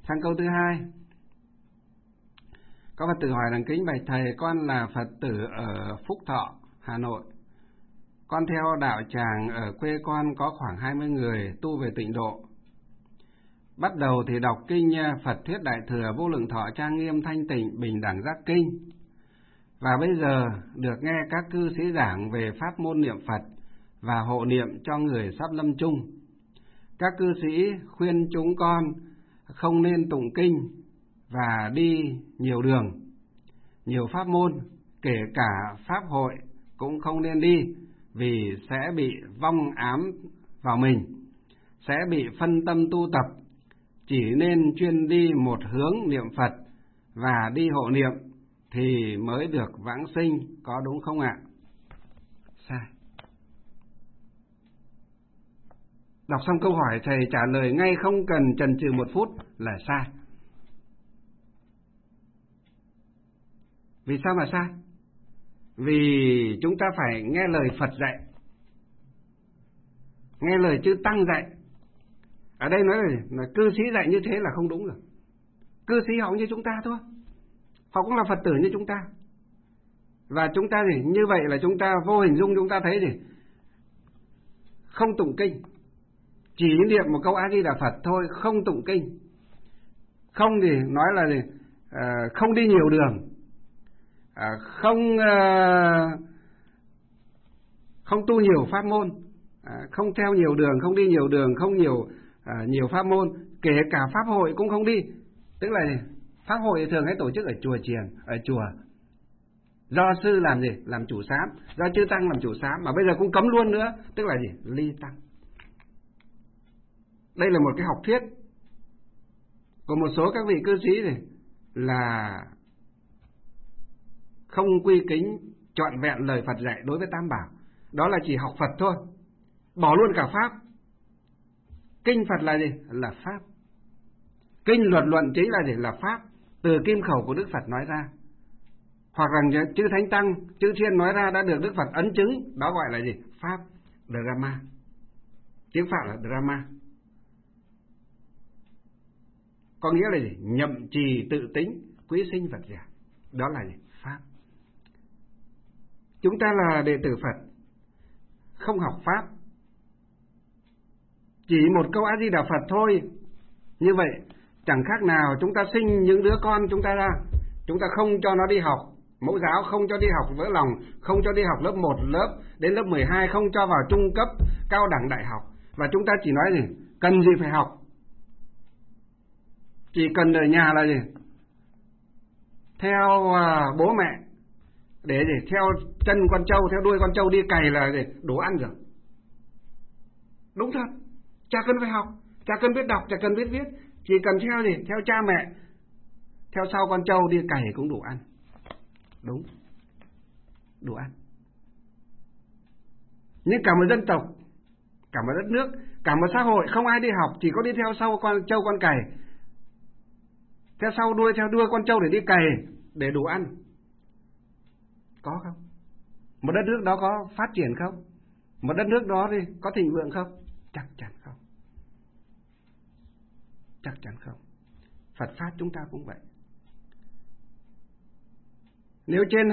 Sang câu thứ hai. Có Phật tử hỏi rằng: kính bạch thầy, con là Phật tử ở Phúc Thọ, Hà Nội. Con theo đạo tràng ở quê con có khoảng 20 người tu về tịnh độ. Bắt đầu thì đọc kinh Phật Thuyết Đại Thừa, Vô Lượng Thọ, Trang Nghiêm, Thanh Tịnh, Bình Đẳng Giác Kinh. Và bây giờ được nghe các cư sĩ giảng về pháp môn niệm Phật và hộ niệm cho người sắp lâm chung. Các cư sĩ khuyên chúng con không nên tụng kinh và đi nhiều đường, nhiều pháp môn, kể cả pháp hội cũng không nên đi, vì sẽ bị vong ám vào mình, sẽ bị phân tâm tu tập, chỉ nên chuyên đi một hướng niệm Phật và đi hộ niệm thì mới được vãng sinh, có đúng không ạ? Sai. Đọc xong câu hỏi thầy trả lời ngay không cần chần chừ một phút là sai. Vì sao mà sai? Vì chúng ta phải nghe lời Phật dạy, nghe lời chư Tăng dạy. Ở đây nói là cư sĩ dạy như thế là không đúng rồi. Cư sĩ họ như chúng ta thôi, họ cũng là Phật tử như chúng ta. Và chúng ta gì? Như vậy là chúng ta vô hình dung chúng ta thấy gì? Không tụng kinh, chỉ niệm một câu A Di Đà Phật thôi, không tụng kinh. Không thì nói là gì? Không đi nhiều đường, không tu nhiều pháp môn, không theo nhiều đường, không đi nhiều đường, không nhiều pháp môn, kể cả pháp hội cũng không đi. Tức là gì? Pháp hội thường hay tổ chức ở chùa chiền, ở chùa, do sư làm gì? Làm chủ sám, do chư Tăng làm chủ sám, mà bây giờ cũng cấm luôn nữa. Tức là gì? Ly tăng. Đây là một cái học thuyết của một số các vị cư sĩ này, là không quy kính trọn vẹn lời Phật dạy đối với Tam Bảo. Đó là chỉ học Phật thôi, bỏ luôn cả pháp. Kinh Phật là gì? Là pháp. Kinh luật luận chính là gì? Là pháp, từ kim khẩu của Đức Phật nói ra, hoặc rằng chư Thánh Tăng, chư Thiên nói ra đã được Đức Phật ấn chứng. Đó gọi là gì? Pháp, drama. Tiếng Phạn là drama, có nghĩa là gì? Nhậm trì tự tính, quý sinh Phật giả. Đó là gì? Pháp. Chúng ta là đệ tử Phật, không học pháp, chỉ một câu A Di Đà Phật thôi. Như vậy chẳng khác nào chúng ta sinh những đứa con chúng ta ra, chúng ta không cho nó đi học mẫu giáo, không cho đi học vỡ lòng, không cho đi học lớp 1, đến lớp 12, không cho vào trung cấp, cao đẳng, đại học. Và chúng ta chỉ nói gì? Cần gì phải học, chỉ cần ở nhà là gì? Theo bố mẹ, để gì? Theo chân con trâu, theo đuôi con trâu đi cày là gì? Đủ ăn rồi. Đúng thật, chả cần phải học, chả cần biết đọc, chả cần biết viết, chỉ cần theo gì? Theo cha mẹ, theo sau con trâu đi cày cũng đủ ăn. Đúng, đủ ăn. Nhưng cả một dân tộc, cả một đất nước, cả một xã hội không ai đi học, chỉ có đi theo sau con trâu con cày, theo sau đuôi theo đuôi con trâu để đi cày để đủ ăn. Có không? Một đất nước đó có phát triển không? Một đất nước đó thì có thịnh vượng không? Chắc chắn không. Chắc chắn không. Phật Pháp chúng ta cũng vậy. Nếu trên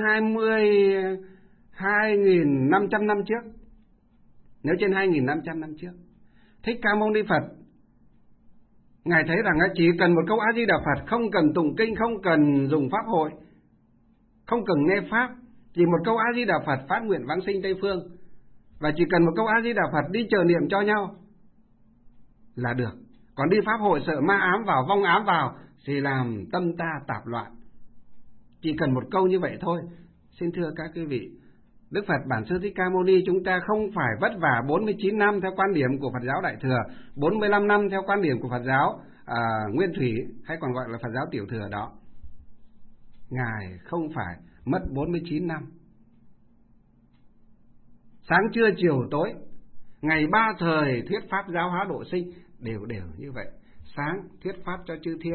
2.500 năm trước, nếu trên 2.500 năm trước, Thích Ca Mâu Ni Phật, Ngài thấy rằng chỉ cần một câu A Di Đà Phật, không cần tụng kinh, không cần dùng pháp hội, không cần nghe pháp, chỉ một câu A Di Đà Phật phát nguyện vãng sinh Tây Phương, và chỉ cần một câu A Di Đà Phật đi chờ niệm cho nhau là được. Còn đi pháp hội sợ ma ám vào, vong ám vào thì làm tâm ta tạp loạn. Chỉ cần một câu như vậy thôi. Xin thưa các quý vị, Đức Phật Bản Sư Thích Ca Mâu Ni chúng ta không phải vất vả 49 năm theo quan điểm của Phật giáo Đại Thừa, 45 năm theo quan điểm của Phật giáo Nguyên Thủy, hay còn gọi là Phật giáo Tiểu Thừa đó. Ngài không phải mất 49 năm. Sáng trưa chiều tối, ngày 3 thời thuyết pháp giáo hóa độ sinh, đều như vậy. Sáng thuyết pháp cho chư thiên,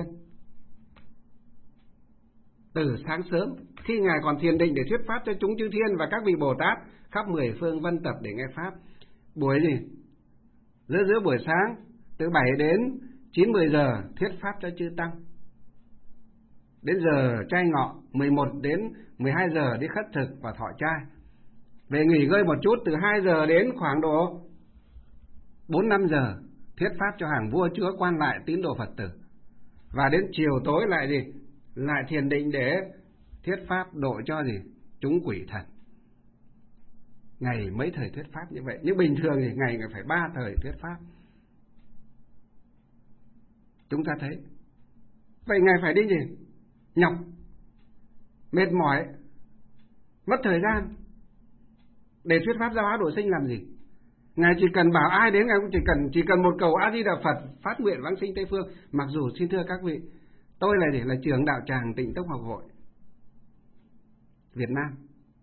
từ sáng sớm khi Ngài còn thiền định để thuyết pháp cho chúng chư thiên và các vị Bồ Tát khắp 10 phương vân tập để nghe pháp. Buổi gì? Giữa buổi sáng từ 7 đến 9-10 giờ thuyết pháp cho chư tăng. Đến giờ chay ngọ 11 đến 12 giờ đi khất thực và thọ chay. Về nghỉ ngơi một chút, từ 2 giờ đến khoảng độ 4-5 giờ thuyết pháp cho hàng vua chúa quan lại tín đồ Phật tử. Và đến chiều tối lại gì? Lại thiền định để thuyết pháp độ cho gì? Chúng quỷ thần. Ngày mấy thời thuyết pháp như vậy. Nhưng bình thường thì ngày phải 3 thời thuyết pháp. Chúng ta thấy. Vậy Ngài phải đi gì? Nhọc, mệt mỏi, mất thời gian để thuyết pháp giáo hóa độ sinh làm gì? Ngài chỉ cần bảo ai đến, Ngài cũng chỉ cần một cầu A Di Đà Phật phát nguyện vãng sinh Tây Phương. Mặc dù xin thưa các vị, tôi là gì? Là trưởng đạo tràng Tịnh Tông Học Hội Việt Nam,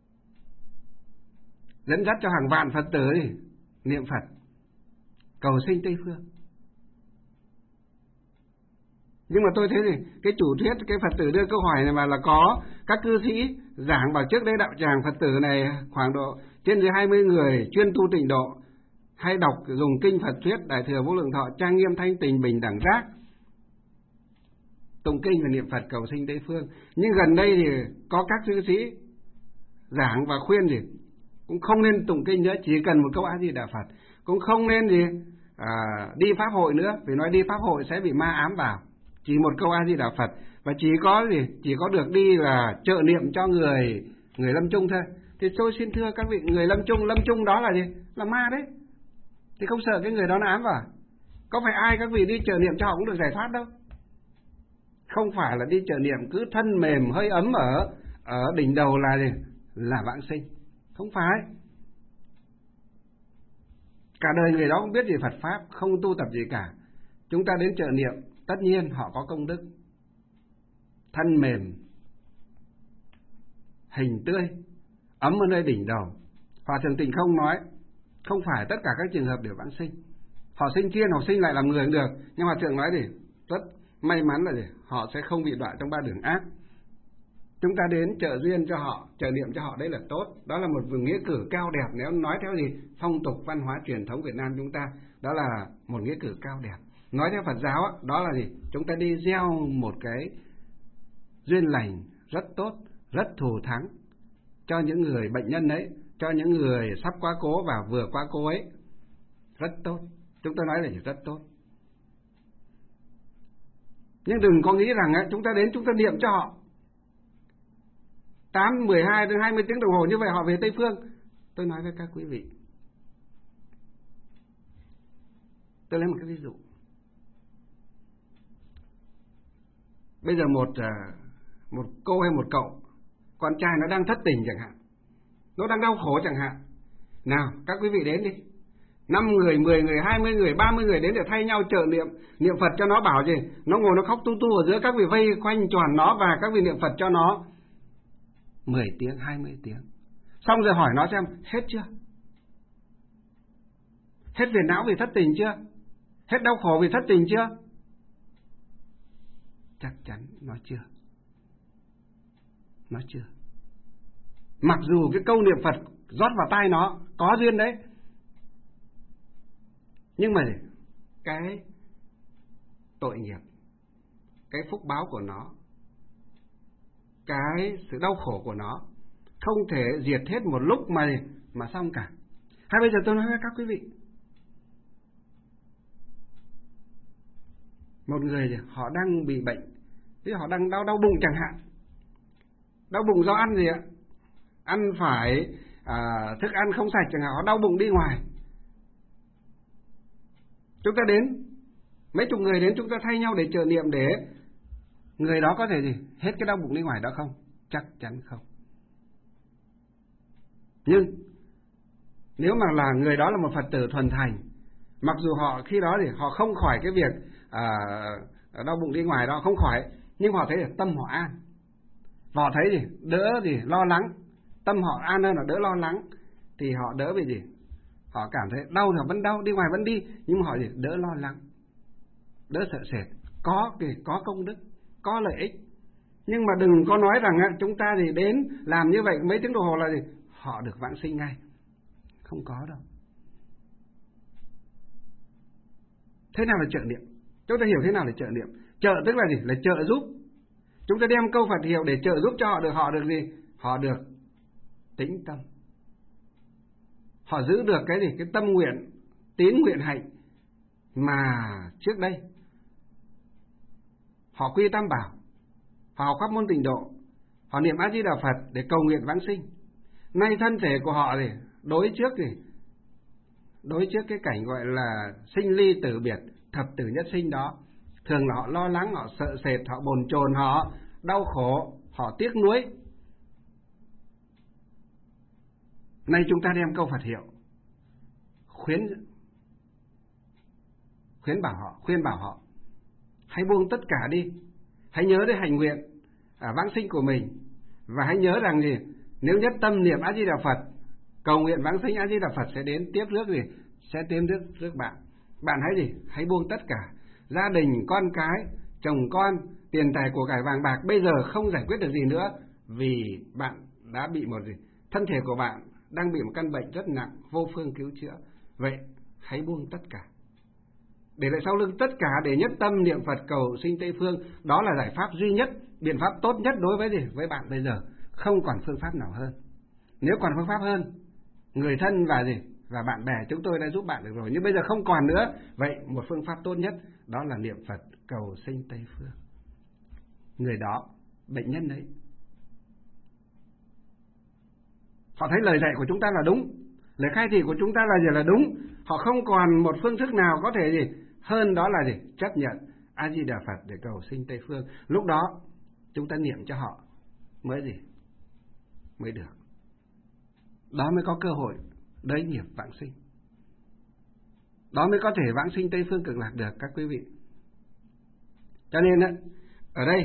dẫn dắt cho hàng vạn Phật tử niệm Phật cầu sinh Tây Phương. Nhưng mà tôi thấy gì? Cái chủ thuyết, cái Phật tử đưa câu hỏi này mà là có các cư sĩ giảng bảo trước đây đạo tràng Phật tử này khoảng độ trên dưới 20 người chuyên tu tịnh độ, hay đọc dùng kinh Phật thuyết Đại Thừa Vô Lượng Thọ trang nghiêm thanh tình bình đẳng giác, tụng kinh và niệm Phật cầu sinh Tây Phương. Nhưng gần đây thì có các cư sĩ giảng và khuyên gì? Cũng không nên tụng kinh nữa, chỉ cần một câu A Di Đà Phật. Cũng không nên gì? Đi pháp hội nữa, vì nói đi pháp hội sẽ bị ma ám vào. Chỉ một câu A Di Đà Phật, và chỉ có được đi là trợ niệm cho người lâm chung thôi. Thì tôi xin thưa các vị, người lâm chung đó là gì? Là ma đấy. Thì không sợ cái người đó nó ám vào. Có phải ai các vị đi trợ niệm cho họ cũng được giải thoát đâu. Không phải là đi trợ niệm cứ thân mềm hơi ấm ở đỉnh đầu là gì? Là vãng sinh. Không phải. Cả đời người đó không biết gì Phật pháp, không tu tập gì cả. Chúng ta đến trợ niệm, tất nhiên họ có công đức. Thân mềm, hình tươi, ấm ở nơi đỉnh đầu. Hòa Thượng Tịnh Không nói, không phải tất cả các trường hợp đều vãng sinh. Họ sinh thiên, họ sinh lại làm người cũng được. Nhưng Hòa Thượng nói thì rất may mắn là gì? Họ sẽ không bị đọa trong 3 đường ác. Chúng ta đến trợ duyên cho họ, trợ niệm cho họ, đấy là tốt. Đó là một nghĩa cử cao đẹp. Nếu nói theo gì? Phong tục văn hóa truyền thống Việt Nam chúng ta, đó là một nghĩa cử cao đẹp. Nói theo Phật giáo, đó là gì? Chúng ta đi gieo một cái duyên lành rất tốt, rất thù thắng cho những người bệnh nhân ấy, cho những người sắp quá cố và vừa quá cố ấy. Rất tốt. Chúng ta nói là rất tốt. Nhưng đừng có nghĩ rằng chúng ta đến chúng ta niệm cho họ 8, 12 đến 20 tiếng đồng hồ như vậy họ về Tây Phương. Tôi nói với các quý vị, tôi lấy một cái ví dụ. Bây giờ một cô hay một cậu, con trai nó đang thất tình chẳng hạn, nó đang đau khổ chẳng hạn. Nào, các quý vị đến đi. 5 người, 10 người, 20 người, 30 người đến để thay nhau trợ niệm Phật cho nó, bảo gì? Nó ngồi nó khóc tu ở giữa, các vị vây quanh tròn nó và các vị niệm Phật cho nó 10 tiếng, 20 tiếng. Xong rồi hỏi nó xem hết chưa? Hết phiền não vì thất tình chưa? Hết đau khổ vì thất tình chưa? Chắc chắn nó chưa. Nó chưa. Mặc dù cái câu niệm Phật rót vào tai nó có duyên đấy, nhưng mà cái tội nghiệp, cái phúc báo của nó, cái sự đau khổ của nó không thể diệt hết một lúc mà xong cả. Hay bây giờ tôi nói với các quý vị, một người họ đang bị bệnh, thì họ đang đau bụng chẳng hạn. Đau bụng do ăn gì ạ? Ăn phải thức ăn không sạch chẳng hạn, họ đau bụng đi ngoài. Chúng ta đến, mấy chục người đến, chúng ta thay nhau để trợ niệm để người đó có thể gì? Hết cái đau bụng đi ngoài đó không? Chắc chắn không. Nhưng nếu mà là người đó là một Phật tử thuần thành, mặc dù họ khi đó thì họ không khỏi cái việc đau bụng đi ngoài đó, không khỏi, nhưng họ thấy là tâm họ an. Họ thấy gì? Đỡ gì? Lo lắng. Tâm họ an hơn là đỡ lo lắng. Thì họ đỡ vì gì? Họ cảm thấy đau thì họ vẫn đau, đi ngoài vẫn đi, nhưng mà họ gì? Đỡ lo lắng, đỡ sợ sệt, có công đức, có lợi ích. Nhưng mà đừng có nói rằng chúng ta thì đến làm như vậy mấy tiếng đồng hồ là gì? Họ được vãng sinh ngay. Không có đâu. Thế nào là trợ niệm? Chúng ta hiểu thế nào là trợ niệm? Trợ tức là gì? Là trợ giúp. Chúng ta đem câu Phật hiệu để trợ giúp cho họ được gì? Họ được tĩnh tâm. Họ giữ được cái gì? Cái tâm nguyện, tín nguyện hạnh mà trước đây họ quy tam bảo, họ học pháp môn tịnh độ, họ niệm A Di Đà Phật để cầu nguyện vãng sinh. Nay thân thể của họ thì đối trước cái cảnh gọi là sinh ly tử biệt, thập tử nhất sinh đó, thường là họ lo lắng, họ sợ sệt, họ bồn chồn, họ đau khổ, họ tiếc nuối. Nay chúng ta đem câu Phật hiệu khuyên bảo họ hãy buông tất cả đi, hãy nhớ đến hành nguyện vãng sinh của mình, và hãy nhớ rằng gì? Nếu nhất tâm niệm A Di Đà Phật, cầu nguyện vãng sinh, A Di Đà Phật sẽ đến tiếp rước gì? Sẽ tiếp rước bạn. Bạn hãy gì? Hãy buông tất cả, gia đình, con cái, chồng con, tiền tài của cải vàng bạc bây giờ không giải quyết được gì nữa, vì bạn đã bị một gì? Thân thể của bạn đang bị một căn bệnh rất nặng, vô phương cứu chữa. Vậy hãy buông tất cả, để lại sau lưng tất cả, để nhất tâm niệm Phật cầu sinh Tây Phương. Đó là giải pháp duy nhất, biện pháp tốt nhất đối với gì? Với bạn bây giờ. Không còn phương pháp nào hơn. Nếu còn phương pháp hơn, người thân và gì? Và bạn bè chúng tôi đã giúp bạn được rồi, nhưng bây giờ không còn nữa. Vậy một phương pháp tốt nhất đó là niệm Phật cầu sinh Tây Phương. Người đó, bệnh nhân đấy, họ thấy lời dạy của chúng ta là đúng, lời khai thị của chúng ta là đúng. Họ không còn một phương thức nào có thể gì hơn đó là gì? Chấp nhận A Di Đà Phật để cầu sinh Tây Phương. Lúc đó chúng ta niệm cho họ mới gì? Mới được. Đó mới có cơ hội đới nghiệp vãng sinh. Đó mới có thể vãng sinh Tây Phương Cực Lạc được các quý vị. Cho nên ở đây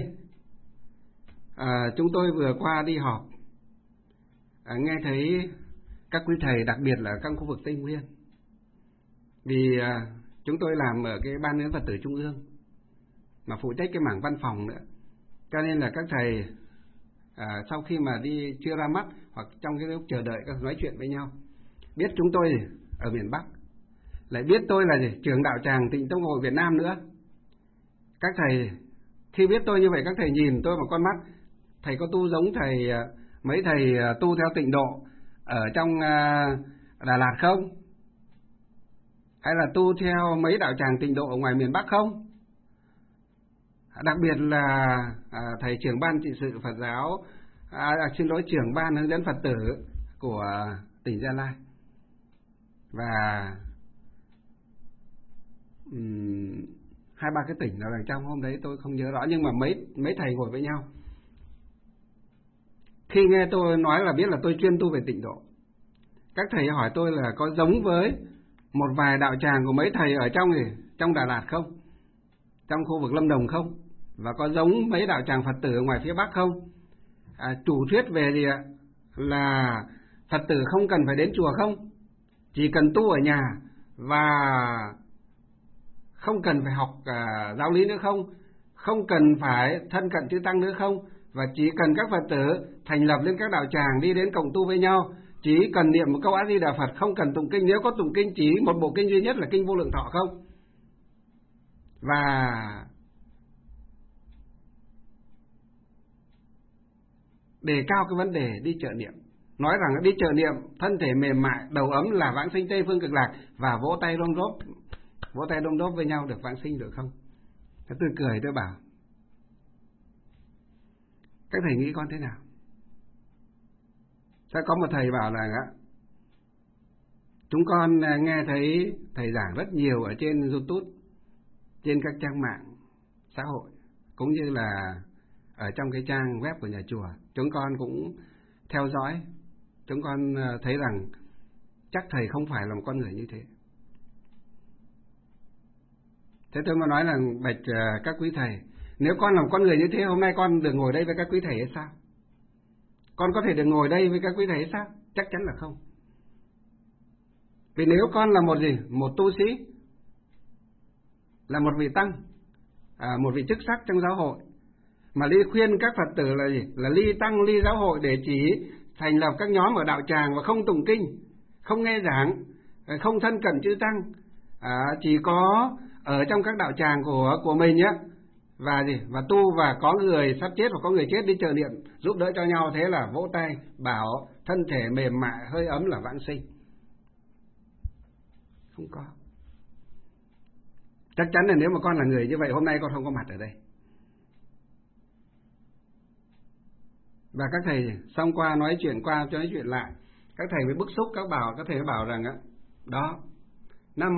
chúng tôi vừa qua đi họp, nghe thấy các quý thầy, đặc biệt là các khu vực Tây Nguyên, vì chúng tôi làm ở cái Ban Huấn Phật tử Trung ương mà phụ trách cái mảng văn phòng nữa, cho nên là các thầy sau khi mà đi chưa ra mắt hoặc trong cái lúc chờ đợi các nói chuyện với nhau, biết chúng tôi ở miền Bắc, lại biết tôi là gì? Trưởng đạo tràng Tịnh Tông Hội Việt Nam nữa. Các thầy khi biết tôi như vậy, các thầy nhìn tôi bằng con mắt, thầy có tu giống thầy mấy thầy tu theo tịnh độ ở trong Đà Lạt không? Hay là tu theo mấy đạo tràng tịnh độ ở ngoài miền Bắc không? Đặc biệt là thầy trưởng ban trị sự Phật giáo, trưởng ban hướng dẫn Phật tử của tỉnh Gia Lai, và 2-3 cái tỉnh nào đằng trong, hôm đấy tôi không nhớ rõ, nhưng mà mấy thầy ngồi với nhau. Khi nghe tôi nói là biết là tôi chuyên tu về tịnh độ. Các thầy hỏi tôi là có giống với một vài đạo tràng của mấy thầy ở trong Đà Lạt không? Trong khu vực Lâm Đồng không? Và có giống mấy đạo tràng Phật tử ở ngoài phía Bắc không? Chủ thuyết về gì ạ? Là Phật tử không cần phải đến chùa không? Chỉ cần tu ở nhà và không cần phải học giáo lý nữa không? Không cần phải thân cận chư tăng nữa không? Và chỉ cần các Phật tử thành lập lên các đạo tràng, đi đến cộng tu với nhau, chỉ cần niệm một câu A Di Đà Phật, không cần tụng kinh. Nếu có tụng kinh chỉ một bộ kinh duy nhất là kinh Vô Lượng Thọ không? Và đề cao cái vấn đề đi chợ niệm, nói rằng đi chợ niệm thân thể mềm mại, đầu ấm là vãng sinh Tây Phương Cực Lạc, và vỗ tay đôm đốp với nhau được vãng sinh được không? Tôi cười, tôi bảo các thầy nghĩ con thế nào? Sẽ có một thầy bảo là chúng con nghe thấy thầy giảng rất nhiều ở trên YouTube, trên các trang mạng xã hội, cũng như là ở trong cái trang web của nhà chùa. Chúng con cũng theo dõi, chúng con thấy rằng chắc thầy không phải là một con người như thế. Thế tôi mới nói là bạch các quý thầy, nếu con là một con người như thế, hôm nay con được ngồi đây với các quý thầy hay sao? Con có thể được ngồi đây với các quý thầy hay sao? Chắc chắn là không. Vì nếu con là một tu sĩ, là một vị tăng, một vị chức sắc trong giáo hội, mà đi khuyên các Phật tử là gì? Là ly tăng, ly giáo hội để chỉ thành lập các nhóm ở đạo tràng và không tụng kinh, không nghe giảng, không thân cận chư tăng, chỉ có ở trong các đạo tràng của mình nhé, và tu, và có người sắp chết và có người chết đi trợ niệm giúp đỡ cho nhau, thế là vỗ tay bảo thân thể mềm mại hơi ấm là vãng sinh. Không có. Chắc chắn là nếu mà con là người như vậy, hôm nay con không có mặt ở đây. Và các thầy xong qua nói chuyện qua cho nói chuyện lại, các thầy mới bức xúc, các thầy mới bảo rằng đó, năm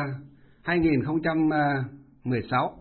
2016,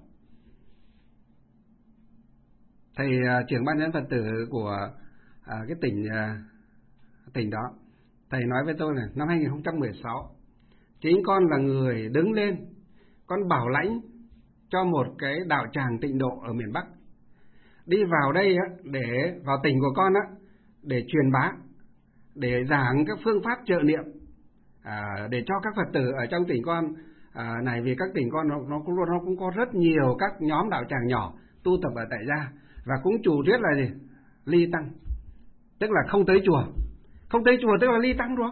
thầy trưởng ban dẫn Phật tử của cái tỉnh đó, thầy nói với tôi là năm 2016 chính con là người đứng lên, con bảo lãnh cho một cái đạo tràng tịnh độ ở miền Bắc đi vào đây để vào tỉnh của con để truyền bá, để giảng các phương pháp trợ niệm, để cho các Phật tử ở trong tỉnh con này, vì các tỉnh con nó cũng có rất nhiều các nhóm đạo tràng nhỏ tu tập ở tại gia, và cũng chủ thuyết là ly tăng, tức là không tới chùa. Không tới chùa tức là ly tăng rồi,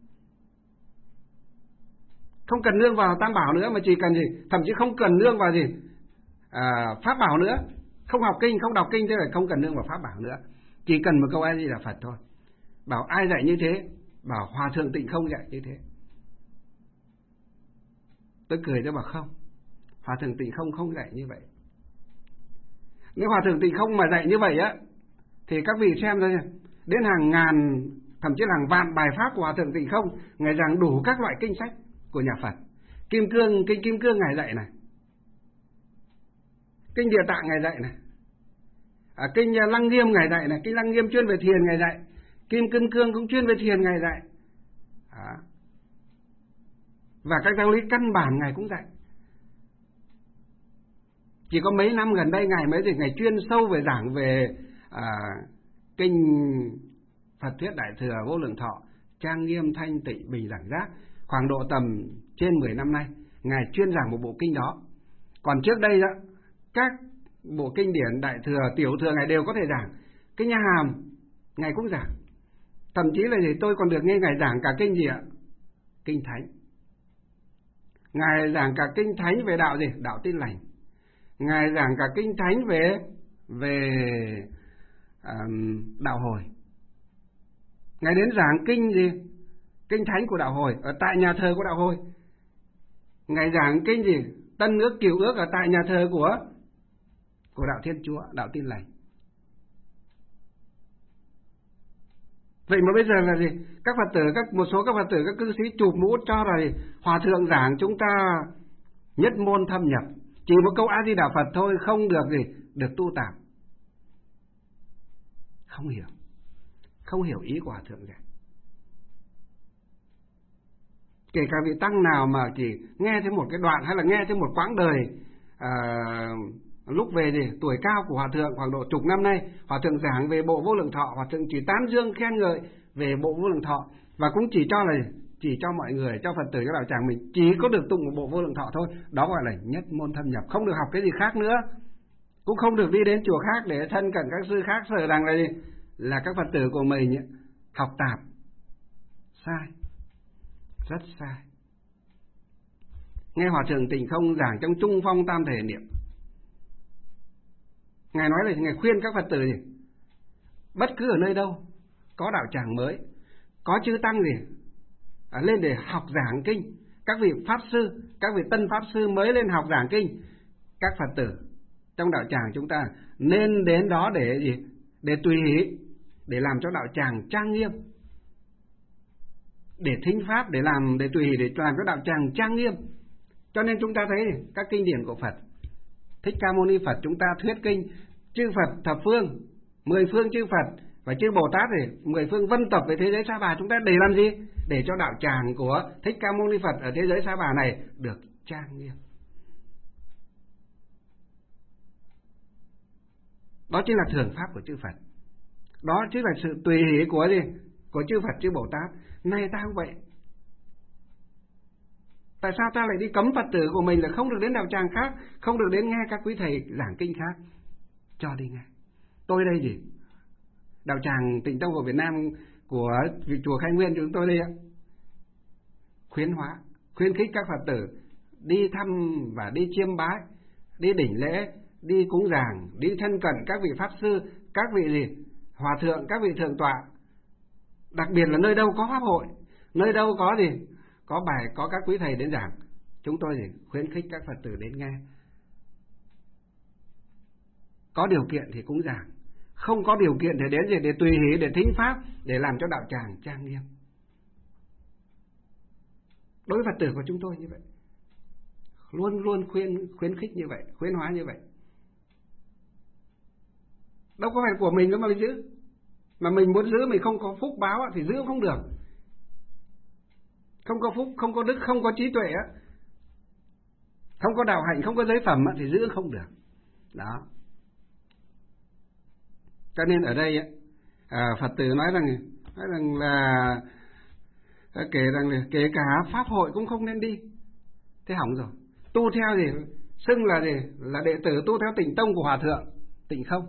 không cần nương vào tam bảo nữa, mà chỉ cần thậm chí không cần nương vào pháp bảo nữa, không học kinh, không đọc kinh, thế là không cần nương vào pháp bảo nữa, chỉ cần một câu A Di Đà Phật thôi. Bảo ai dạy như thế? Bảo Hòa Thượng Tịnh Không dạy như thế. Tôi cười, tôi bảo không, Hòa Thượng Tịnh không dạy như vậy. Nếu Hòa Thượng Tịnh Không mà dạy như vậy thì các vị xem thôi, đến hàng ngàn, thậm chí là hàng vạn bài pháp của Hòa Thượng Tịnh Không, Ngài giảng đủ các loại kinh sách của nhà Phật. Kinh Kim Cương Ngài dạy này, kinh Địa Tạng Ngài dạy này, kinh Lăng Nghiêm Ngài dạy này, kinh Lăng Nghiêm chuyên về thiền Ngài dạy, Kim Cương cũng chuyên về thiền Ngài dạy, và các giáo lý căn bản Ngài cũng dạy. Chỉ có mấy năm gần đây Ngài chuyên sâu về giảng về kinh Phật Thuyết Đại Thừa Vô Lượng Thọ, trang nghiêm thanh tịnh bình đẳng giác. Khoảng độ tầm trên 10 năm nay Ngài chuyên giảng một bộ kinh đó. Còn trước đây các bộ kinh điển Đại Thừa, Tiểu Thừa Ngài đều có thể giảng. Kinh Nha Hàm Ngài cũng giảng. Thậm chí là tôi còn được nghe Ngài giảng cả kinh Kinh Thánh. Ngài giảng cả kinh Thánh về đạo đạo Tin Lành. Ngài giảng cả kinh Thánh về đạo hồi. Ngài đến giảng kinh Thánh của đạo hồi ở tại nhà thờ của đạo hồi. Ngài giảng kinh Tân Ước Cựu Ước ở tại nhà thờ của đạo Thiên Chúa, đạo Tin Lành. Vậy mà bây giờ là các Phật tử, một số các Phật tử, các cư sĩ chụp mũ cho là Hòa Thượng giảng chúng ta nhất môn thâm nhập, chỉ một câu A Di Đà Phật thôi, không được được tu tạp. Không hiểu ý của Hòa Thượng dạy. Kể cả vị tăng nào mà chỉ nghe thêm một cái đoạn hay là nghe thêm một quãng đời lúc về tuổi cao của Hòa Thượng, khoảng độ chục năm nay Hòa Thượng giảng về bộ Vô Lượng Thọ, Hòa Thượng chỉ tán dương khen ngợi về bộ Vô Lượng Thọ, và cũng chỉ cho mọi người, cho Phật tử, cho đạo tràng mình chỉ có được tụng một bộ Vô Lượng Thọ thôi. Đó gọi là nhất môn thâm nhập, không được học cái gì khác nữa, cũng không được đi đến chùa khác để thân cận các sư khác, sợ rằng là các Phật tử của mình học tạp. Sai, rất sai. Nghe Hòa Thượng Tịnh Không giảng trong Trung Phong Tam Thể Niệm, Ngài nói là Ngài khuyên các Phật tử bất cứ ở nơi đâu có đạo tràng mới, có chư tăng lên để học giảng kinh. Các vị pháp sư, các vị tân pháp sư mới lên học giảng kinh, các Phật tử trong đạo tràng chúng ta nên đến đó để tùy hỷ, để làm cho đạo tràng trang nghiêm, để thính pháp, để tùy hỷ, để làm cho đạo tràng trang nghiêm. Cho nên chúng ta thấy các kinh điển của Phật, Thích Ca Mâu Ni Phật chúng ta thuyết kinh chư Phật thập phương, 10 phương chư Phật và chư Bồ Tát 10 phương vân tập về thế giới Sa Bà, chúng ta để làm gì? Để cho đạo tràng của Thích Ca Mâu Ni Phật ở thế giới Sa Bà này được trang nghiêm. Đó chính là thường pháp của chư Phật. Đó chính là sự tùy hỷ của chư Phật chư Bồ Tát. Này ta không vậy. Tại sao ta lại đi cấm Phật tử của mình là không được đến đạo tràng khác, không được đến nghe các quý thầy giảng kinh khác? Cho đi nghe. Tôi đây đạo tràng Tịnh Tông của Việt Nam, của chùa Khai Nguyên chúng tôi đây khuyến khích các Phật tử đi thăm và đi chiêm bái, đi đỉnh lễ, đi cúng dường, đi thân cận các vị pháp sư, các vị hòa thượng, các vị thượng tọa. Đặc biệt là nơi đâu có pháp hội, nơi đâu có có bài, có các quý thầy đến giảng, chúng tôi khuyến khích các Phật tử đến nghe. Có điều kiện thì cúng dường, không có điều kiện thì đến để tùy hỷ, để thính pháp, để làm cho đạo tràng trang nghiêm. Đối với Phật tử của chúng tôi như vậy, luôn luôn khuyến khích như vậy, khuyến hóa như vậy. Đâu có phải của mình đâu mà mình giữ, mà mình muốn giữ mình không có phúc báo thì giữ không được. Không có phúc, không có đức, không có trí tuệ, không có đạo hạnh, không có giới phẩm thì giữ không được. Đó. Cho nên ở đây Phật tử nói rằng là kể cả pháp hội cũng không nên đi. Thế hỏng rồi. Tu theo xưng là đệ tử tu theo Tịnh Tông của Hòa thượng Tịnh Không.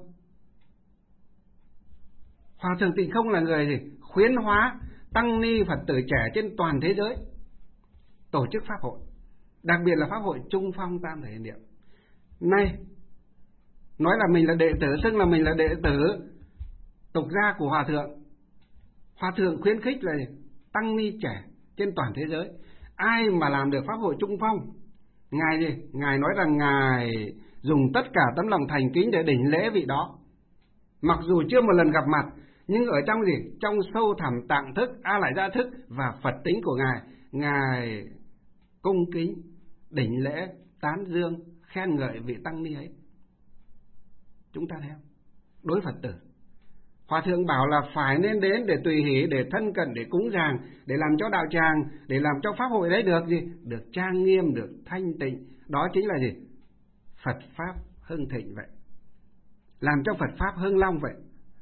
Hòa thượng Tịnh Không là người khuyến hóa tăng ni Phật tử trẻ trên toàn thế giới tổ chức pháp hội, đặc biệt là pháp hội Trung Phong Tam Thể Hiện Niệm. Nay nói là mình là đệ tử, xưng là mình là đệ tử tục gia của Hòa thượng. Hòa thượng khuyến khích là tăng ni trẻ trên toàn thế giới, ai mà làm được pháp hội Trung Phong, ngài nói rằng ngài dùng tất cả tấm lòng thành kính để đỉnh lễ vị đó. Mặc dù chưa một lần gặp mặt, nhưng ở trong trong sâu thẳm tạng thức, a lại gia thức và Phật tính của ngài cung kính đỉnh lễ, tán dương, khen ngợi vị tăng ni ấy. Chúng ta theo đối Phật tử, Hòa thượng bảo là phải nên đến để tùy hỷ, để thân cận, để cúng dường, để làm cho đạo tràng, để làm cho pháp hội đấy được trang nghiêm, được thanh tịnh. Đó chính là Phật pháp hưng thịnh vậy, làm cho Phật pháp hưng long vậy.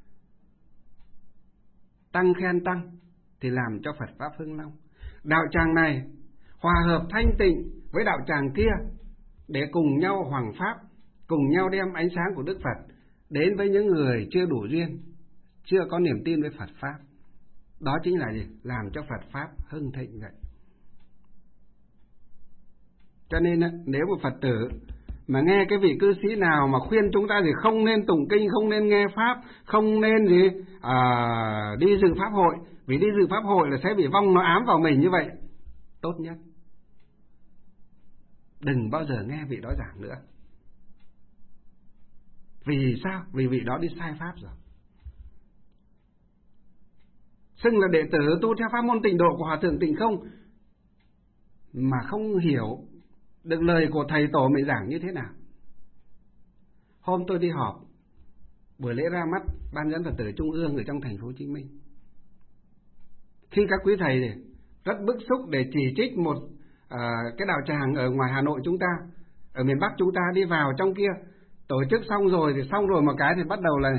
Tăng khen tăng thì làm cho Phật pháp hưng long. Đạo tràng này hòa hợp thanh tịnh với đạo tràng kia để cùng nhau hoằng pháp, cùng nhau đem ánh sáng của Đức Phật đến với những người chưa đủ duyên, chưa có niềm tin với Phật pháp. Đó chính là làm cho Phật pháp hưng thịnh vậy. Cho nên nếu một Phật tử mà nghe cái vị cư sĩ nào mà khuyên chúng ta không nên tụng kinh, không nên nghe pháp, không nên đi dự pháp hội, vì đi dự pháp hội là sẽ bị vong nó ám vào mình như vậy, tốt nhất đừng bao giờ nghe vị đó giảng nữa. Vì sao? Vì vị đó đi sai pháp rồi. Xưng là đệ tử tu theo pháp môn tịnh độ của Hòa thượng Tịnh Không mà không hiểu được lời của thầy tổ mình giảng như thế nào. Hôm tôi đi họp buổi lễ ra mắt Ban dẫn Phật tử Trung ương ở trong thành phố Hồ Chí Minh, khi các quý thầy rất bức xúc để chỉ trích một cái đạo tràng ở ngoài Hà Nội chúng ta, ở miền Bắc chúng ta đi vào trong kia tổ chức xong rồi một cái thì bắt đầu là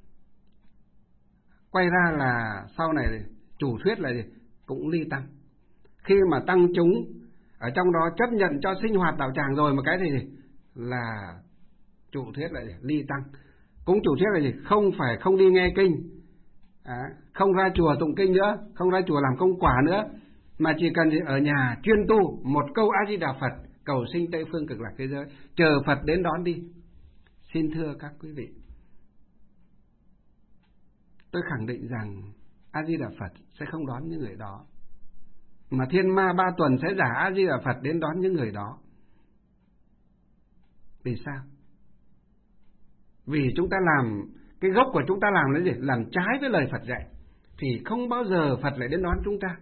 quay ra là sau này chủ thuyết là cũng ly tăng. Khi mà tăng chúng ở trong đó chấp nhận cho sinh hoạt đạo tràng rồi một cái thì là chủ thuyết là ly tăng. Cũng chủ thuyết là không đi nghe kinh, không ra chùa tụng kinh nữa, không ra chùa làm công quả nữa, mà chỉ cần ở nhà chuyên tu một câu A Di Đà Phật, cầu sinh Tây phương cực lạc thế giới, chờ Phật đến đón đi. Xin thưa các quý vị, tôi khẳng định rằng A Di Đà Phật sẽ không đón những người đó, mà thiên ma 3 tuần sẽ giả A Di Đà Phật đến đón những người đó. Vì sao? Vì chúng ta làm, cái gốc của chúng ta làm là gì? Làm trái với lời Phật dạy, thì không bao giờ Phật lại đến đón chúng ta.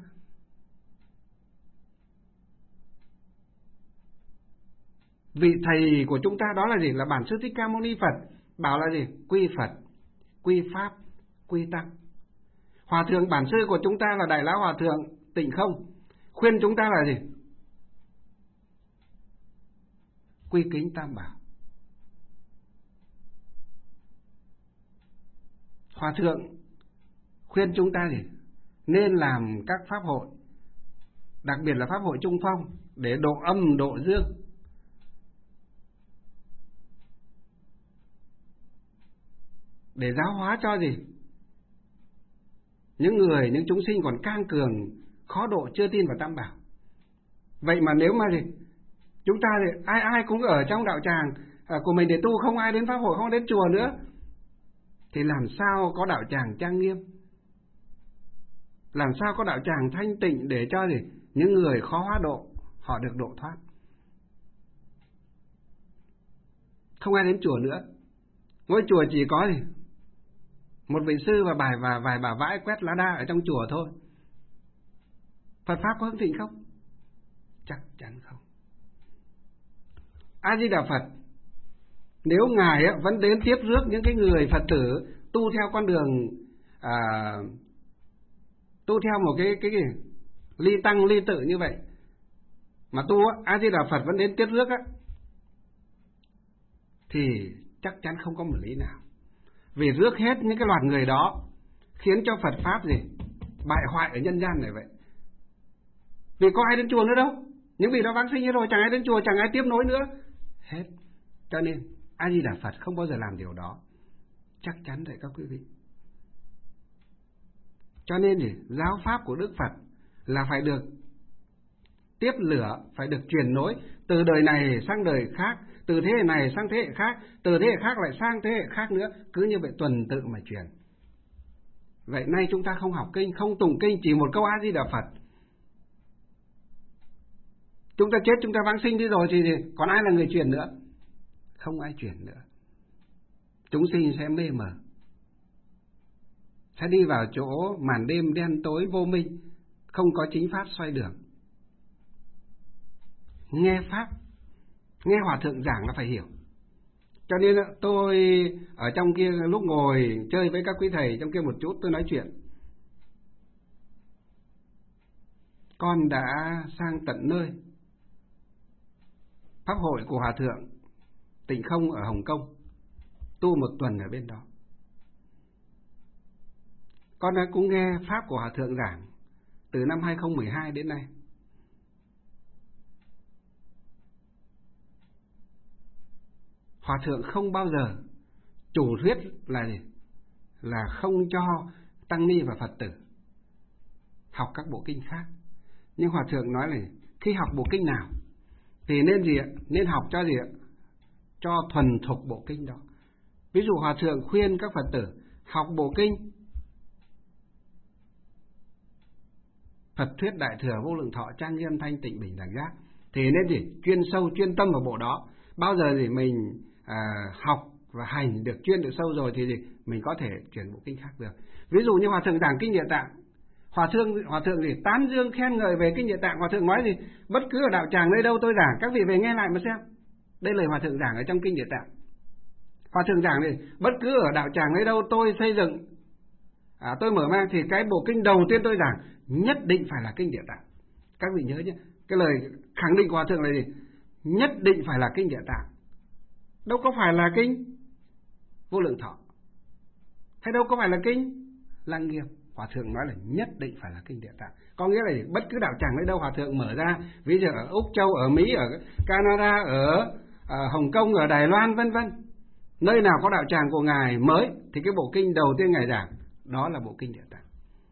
Vị thầy của chúng ta đó là gì? Là Bản Sư Thích Ca Mâu Ni Phật, bảo là gì? Quy Phật, quy Pháp, quy Tăng. Hòa thượng Bản Sư của chúng ta là Đại Lão Hòa thượng Tịnh Không, khuyên chúng ta là gì? Quy kính Tam Bảo. Hòa thượng khuyên chúng ta gì? Nên làm các pháp hội, đặc biệt là pháp hội Trung Phong, để độ âm độ dương, để giáo hóa cho gì? Những chúng sinh còn cang cường, khó độ, chưa tin vào Tam Bảo. Vậy mà nếu mà gì? Chúng ta thì ai cũng ở trong đạo tràng của mình để tu, không ai đến pháp hội, không đến chùa nữa, thì làm sao có đạo tràng trang nghiêm, làm sao có đạo tràng thanh tịnh để cho những người khó hóa độ họ được độ thoát. Không ai đến chùa nữa, ngôi chùa chỉ có một vị sư và vài bà vãi quét lá đa ở trong chùa thôi. Phật pháp có hưng thịnh không? Chắc chắn không. A Di Đà Phật nếu ngài vẫn đến tiếp rước những cái người Phật tử tu theo con đường tu theo một cái ly tăng ly tự như vậy mà tu A Di Đà Phật vẫn đến tiếp rước thì chắc chắn không có một lý nào. Vì rước hết những cái loạt người đó khiến cho Phật pháp bại hoại ở nhân gian này vậy. Vì có ai đến chùa nữa đâu, những vị đó vãng sinh rồi, chẳng ai đến chùa, chẳng ai tiếp nối nữa hết. Cho nên A Di Đà Phật không bao giờ làm điều đó, chắc chắn vậy các quý vị. Cho nên giáo pháp của Đức Phật là phải được tiếp lửa, phải được truyền nối từ đời này sang đời khác, từ thế hệ này sang thế hệ khác, từ thế hệ khác lại sang thế hệ khác nữa, cứ như vậy tuần tự mà truyền. Vậy nay chúng ta không học kinh, không tụng kinh, chỉ một câu A Di Đà Phật, chúng ta chết, chúng ta vãng sinh đi rồi thì còn ai là người truyền nữa? Không ai truyền nữa. Chúng sinh sẽ mê mờ, sẽ đi vào chỗ màn đêm đen tối vô minh, không có chính pháp xoay đường. Nghe pháp, nghe hòa thượng giảng là phải hiểu. Cho nên tôi ở trong kia lúc ngồi chơi với các quý thầy trong kia một chút, tôi nói chuyện. Con đã sang tận nơi pháp hội của hòa thượng Tịnh Không ở Hồng Kông, tu một tuần ở bên đó. Con đã cũng nghe pháp của hòa thượng giảng từ năm 2012 đến nay. Hòa thượng không bao giờ chủ thuyết là không cho tăng ni và Phật tử học các bộ kinh khác. Nhưng hòa thượng nói là khi học bộ kinh nào thì nên học cho thuần thục bộ kinh đó. Ví dụ hòa thượng khuyên các Phật tử học bộ kinh Phật thuyết Đại Thừa Vô Lượng Thọ Trang Nghiêm Thanh Tịnh Bình Đẳng Giác, thì nên chuyên sâu chuyên tâm vào bộ đó. Bao giờ mình học và hành được chuyên được sâu rồi thì mình có thể chuyển bộ kinh khác được. Ví dụ như hòa thượng giảng kinh Địa Tạng, hòa thượng tán dương khen ngợi về kinh Địa Tạng. Hòa thượng nói bất cứ ở đạo tràng nơi đâu tôi giảng, các vị về nghe lại mà xem. Đây lời hòa thượng giảng ở trong kinh Địa Tạng. Hòa thượng giảng bất cứ ở đạo tràng nơi đâu tôi xây dựng, tôi mở mang thì cái bộ kinh đầu tiên tôi giảng nhất định phải là kinh Địa Tạng. Các vị nhớ nhé, cái lời khẳng định của hòa thượng là nhất định phải là kinh Địa Tạng, đâu có phải là kinh Vô Lượng Thọ, hay đâu có phải là kinh Lăng Nghiêm. Hòa thượng nói là nhất định phải là kinh Địa Tạng. Có nghĩa là bất cứ đạo tràng nơi đâu hòa thượng mở ra, ví dụ ở Úc Châu, ở Mỹ, ở Canada, ở Hồng Kông, ở Đài Loan vân vân, nơi nào có đạo tràng của ngài mới thì cái bộ kinh đầu tiên ngài giảng đó là bộ kinh Địa Tạng.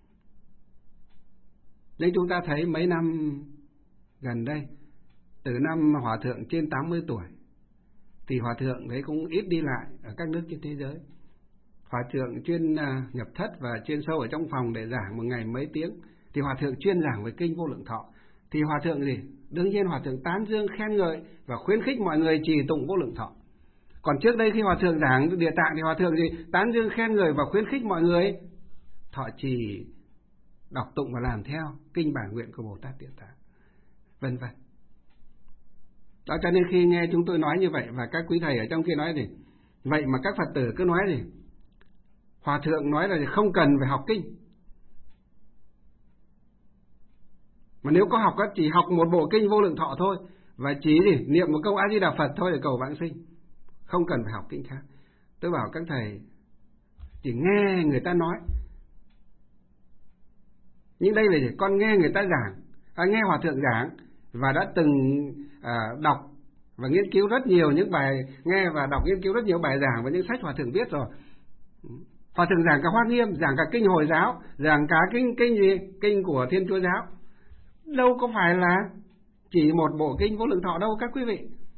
Nên chúng ta thấy mấy năm gần đây, từ năm hòa thượng trên 80 tuổi thì hòa thượng đấy cũng ít đi lại ở các nước trên thế giới. Hòa thượng chuyên nhập thất và chuyên sâu ở trong phòng để giảng một ngày mấy tiếng, thì hòa thượng chuyên giảng về kinh Vô Lượng Thọ. Thì hòa thượng đương nhiên hòa thượng tán dương khen ngợi và khuyến khích mọi người trì tụng Vô Lượng Thọ. Còn trước đây khi hòa thượng giảng Địa Tạng thì hòa thượng tán dương khen ngợi và khuyến khích mọi người thọ trì, đọc tụng và làm theo kinh bản nguyện của Bồ Tát Địa Tạng, vân vân. Đó, cho nên khi nghe chúng tôi nói như vậy và các quý thầy ở trong kia nói vậy mà các Phật tử cứ nói hòa thượng nói là không cần phải học kinh, mà nếu có học chỉ học một bộ kinh Vô Lượng Thọ thôi, và chỉ niệm một câu A Di Đà Phật thôi để cầu vãng sinh, không cần phải học kinh khác. Tôi bảo các thầy chỉ nghe người ta nói, nhưng đây là con nghe người ta giảng, nghe hòa thượng giảng và đã từng đọc và nghiên cứu rất nhiều những bài, nghe và đọc nghiên cứu rất nhiều bài giảng và những sách hòa thượng viết rồi. Hòa thượng giảng cả Hoa Nghiêm, giảng cả kinh Hồi giáo, giảng cả kinh của Thiên Chúa giáo, đâu có phải là chỉ một bộ kinh Vô Lượng Thọ đâu các quý vị.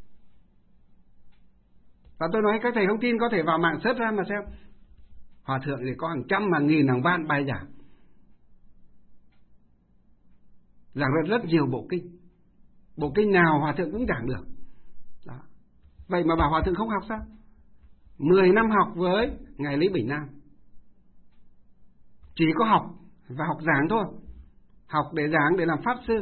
Và tôi nói các thầy không tin có thể vào mạng search ra mà xem. Hòa thượng thì có hàng trăm, hàng nghìn, hàng vạn bài giảng. Giảng rất nhiều bộ kinh. Bộ kinh nào Hòa thượng cũng giảng được. Đó. Vậy mà bảo Hòa thượng không học sao? 10 năm học với Ngài Lý Bình Nam. Chỉ có học và học giảng thôi. Học để giảng, để làm pháp sư.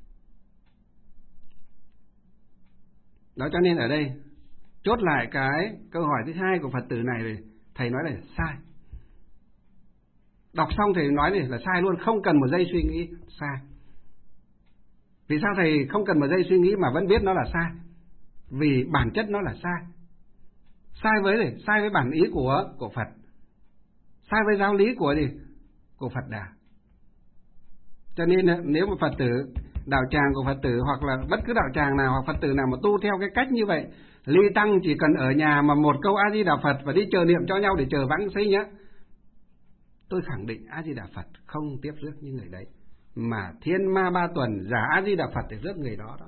Đó, cho nên ở đây chốt lại cái câu hỏi thứ hai của Phật tử này thì thầy nói là sai. Đọc xong thầy nói là sai luôn, không cần một giây suy nghĩ. Sai. Vì sao thầy không cần một giây suy nghĩ mà vẫn biết nó là sai? Vì bản chất nó là sai. Sai với bản ý của Phật. Sai với giáo lý của Phật Đà. Cho nên nếu mà Phật tử, đạo tràng của Phật tử hoặc là bất cứ đạo tràng nào hoặc Phật tử nào mà tu theo cái cách như vậy, ly tăng chỉ cần ở nhà mà một câu A Di Đà Phật và đi chờ niệm cho nhau để chờ vãng sinh nhá, tôi khẳng định A Di Đà Phật không tiếp rước như người đấy, mà thiên ma ba tuần giả A Di Đà Phật để rước người đó.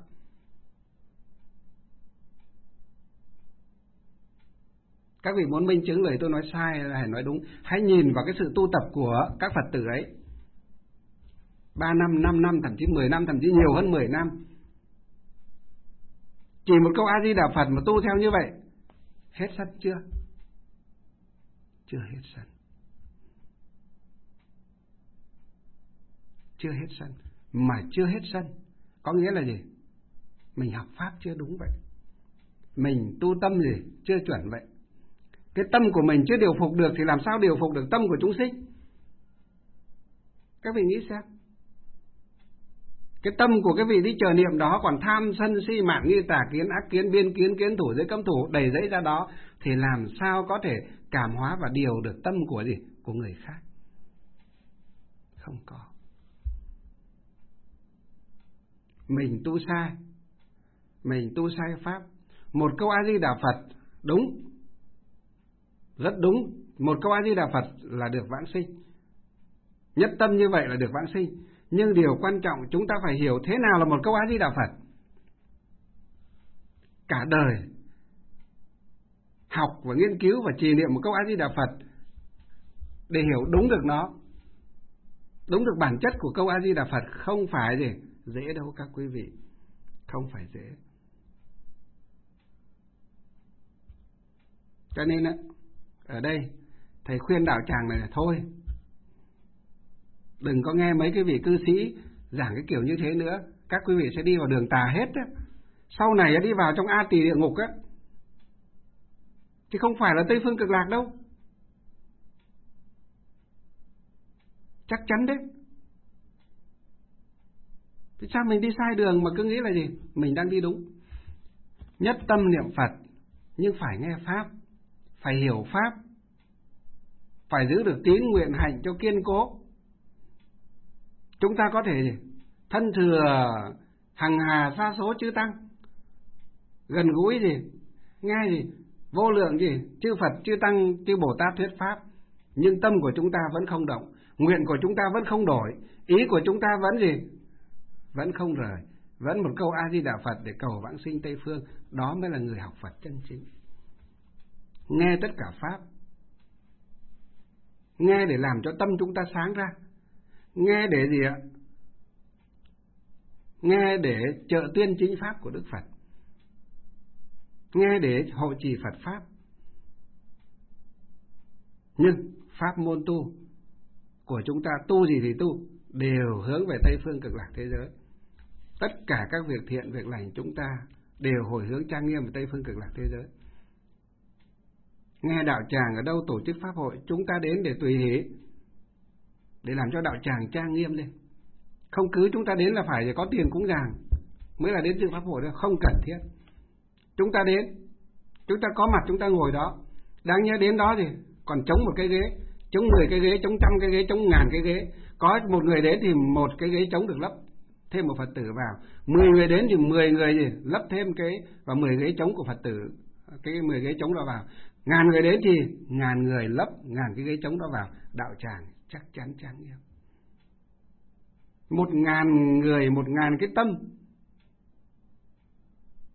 Các vị muốn minh chứng lời tôi nói sai hay nói đúng, hãy nhìn vào cái sự tu tập của các Phật tử ấy. 3 năm, 5 năm, thậm chí 10 năm, thậm chí nhiều hơn 10 năm. Chỉ một câu A Di Đà Phật mà tu theo như vậy, hết sân chưa? Chưa hết sân. Chưa hết sân. Mà chưa hết sân có nghĩa là gì? Mình học pháp chưa đúng vậy. Mình tu tâm gì? Chưa chuẩn vậy. Cái tâm của mình chưa điều phục được thì làm sao điều phục được tâm của chúng sinh? Các vị nghĩ xem. Cái tâm của cái vị đi chờ niệm đó còn tham sân si mạn nghi tà kiến ác kiến biên kiến kiến thủ giới cấm thủ đầy dẫy ra đó, thì làm sao có thể cảm hóa và điều được tâm của gì? Của người khác. Không có. Mình tu sai. Mình tu sai pháp. Một câu A Di Đà Phật đúng, rất đúng. Một câu A Di Đà Phật là được vãng sinh. Nhất tâm như vậy là được vãng sinh. Nhưng điều quan trọng chúng ta phải hiểu thế nào là một câu A Di Đà Phật. Cả đời học và nghiên cứu và trì niệm một câu A Di Đà Phật để hiểu đúng được nó, đúng được bản chất của câu A Di Đà Phật không phải gì dễ đâu các quý vị. Không phải dễ. Cho nên ở đây thầy khuyên đạo tràng này là thôi, đừng có nghe mấy cái vị cư sĩ giảng cái kiểu như thế nữa. Các quý vị sẽ đi vào đường tà hết á. Sau này đi vào trong A Tỳ địa ngục á, chứ không phải là Tây Phương Cực Lạc đâu. Chắc chắn đấy. Thì sao mình đi sai đường mà cứ nghĩ là gì? Mình đang đi đúng. Nhất tâm niệm Phật, nhưng phải nghe Pháp, phải hiểu Pháp, phải giữ được tín nguyện hạnh cho kiên cố. Chúng ta có thể thân thừa hằng hà sa số chư tăng, gần gũi nghe vô lượng chư Phật, chư Tăng, chư Bồ Tát thuyết Pháp, nhưng tâm của chúng ta vẫn không động, nguyện của chúng ta vẫn không đổi, ý của chúng ta vẫn vẫn không rời, vẫn một câu A Di Đà Phật để cầu vãng sinh Tây Phương. Đó mới là người học Phật chân chính. Nghe tất cả Pháp, nghe để làm cho tâm chúng ta sáng ra. Nghe để gì ạ? Nghe để trợ tuyên chính Pháp của Đức Phật. Nghe để hộ trì Phật Pháp. Nhưng Pháp môn tu của chúng ta, tu gì thì tu, đều hướng về Tây Phương Cực Lạc thế giới. Tất cả các việc thiện, việc lành chúng ta đều hồi hướng trang nghiêm về Tây Phương Cực Lạc thế giới. Nghe đạo tràng ở đâu tổ chức pháp hội, chúng ta đến để tùy hỷ, để làm cho đạo tràng trang nghiêm lên. Không cứ chúng ta đến là phải có tiền cúng dường mới là đến dự pháp hội đâu, không cần thiết. Chúng ta đến, chúng ta có mặt chúng ta ngồi đó, đáng nhớ đến đó thì còn chống một cái ghế, chống 10 cái ghế, chống 100 cái ghế, chống 1000 cái ghế. Có một người đến thì một cái ghế chống được lấp thêm một Phật tử vào. 10 người đến thì 10 người lấp thêm cái và 10 ghế chống của Phật tử, cái 10 ghế chống đó vào. 1000 người đến thì 1000 người lấp 1000 cái ghế chống đó vào. Đạo tràng chắc chắn trang nghiêm. 1000 người, 1000 cái tâm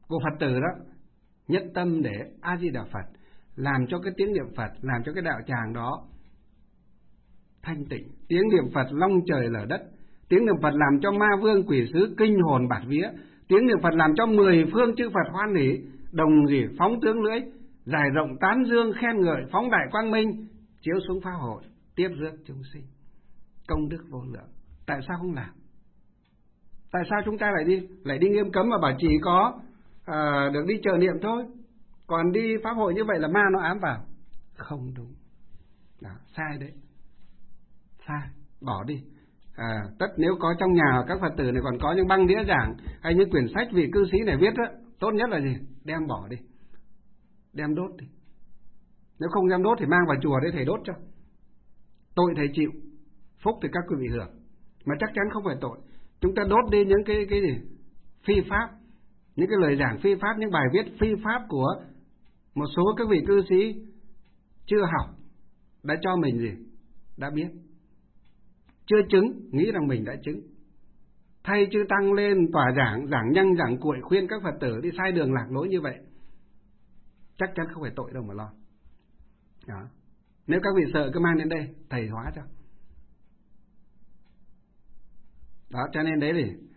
của Phật tử đó, nhất tâm để A Di Đà Phật, làm cho cái tiếng niệm Phật, làm cho cái đạo tràng đó thanh tịnh. Tiếng niệm Phật long trời lở đất, tiếng niệm Phật làm cho ma vương quỷ sứ kinh hồn bạt vía, tiếng niệm Phật làm cho 10 phương chư Phật hoan hỷ, đồng gì phóng tướng lưỡi, giải rộng tán dương khen ngợi, phóng đại quang minh, chiếu xuống pháp hội, tiếp rước chúng sinh, công đức vô lượng. Tại sao không làm? Tại sao chúng ta lại đi nghiêm cấm mà bảo chỉ có được đi chờ niệm thôi, còn đi pháp hội như vậy là ma nó ám vào? Không đúng, đó, sai đấy, sai, bỏ đi. Tất nếu có trong nhà các Phật tử này còn có những băng đĩa giảng hay những quyển sách vị cư sĩ này viết đó, tốt nhất là gì? Đem bỏ đi, đem đốt đi. Nếu không đem đốt thì mang vào chùa để thầy đốt cho. Tội thầy chịu, phúc thì các quý vị hưởng, mà chắc chắn không phải tội. Chúng ta đốt đi những cái gì phi pháp, những cái lời giảng phi pháp, những bài viết phi pháp của một số các vị cư sĩ chưa học, đã cho mình gì? Đã biết. Chưa chứng, nghĩ rằng mình đã chứng. Thay chư tăng lên tòa giảng, giảng nhanh giảng cuội, khuyên các Phật tử đi sai đường lạc lối như vậy, chắc chắn không phải tội đâu mà lo. Đó. Nếu các vị sợ cứ mang đến đây, thầy hóa cho. Đó, cho nên đấy